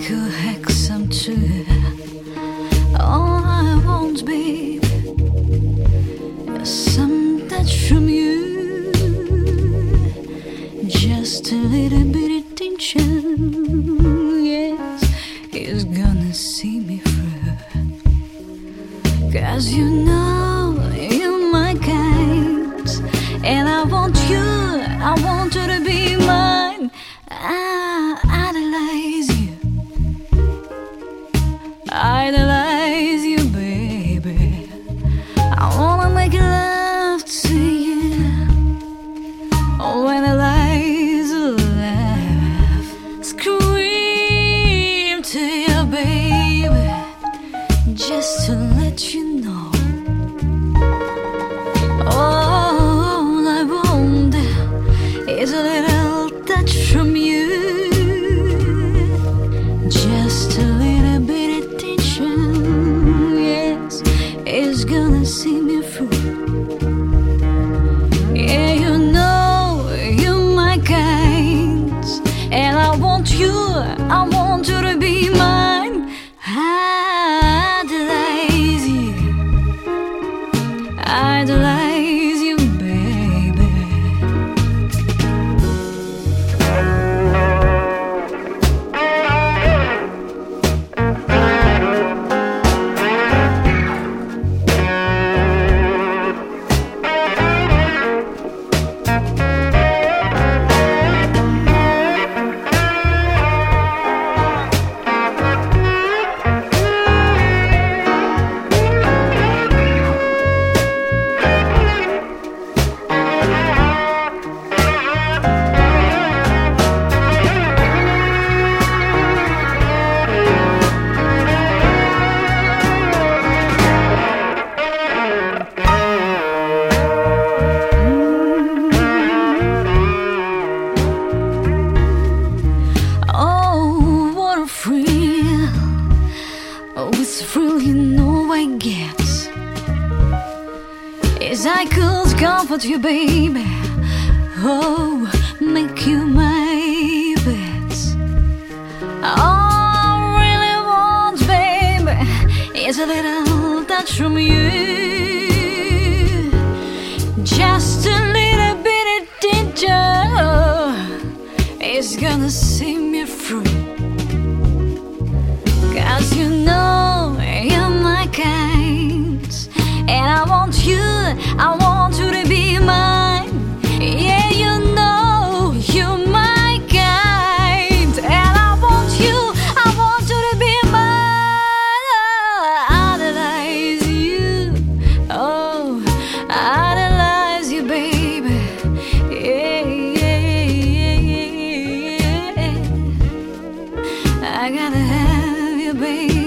could hack some too. All I want, babe, is some touch from you. Just a little bit of tension, yes, is gonna see me through. 'Cause you know you're my kind, and I want you to be mine. I idolize you, baby. I wanna make love to you when the lights laugh, scream to you, baby, just to let you know. All I want is a little touch from you, just a little bit of tension, yes, it's gonna see me through. Yeah, you know you're my kind, and I want you to be mine. Idolize you, baby. Oh, it's a thrill you know I get, as I could comfort you, baby. Oh, make you my best. All I really want, baby, is a little touch from you, just a little bit of danger. It's gonna see me through. 'Cause you know you're my kind, and I want you to be mine. Yeah, you know you're my kind, and I want you to be mine. Idolize you, oh, idolize you, baby. Yeah, yeah, yeah, yeah. I gotta have you, baby.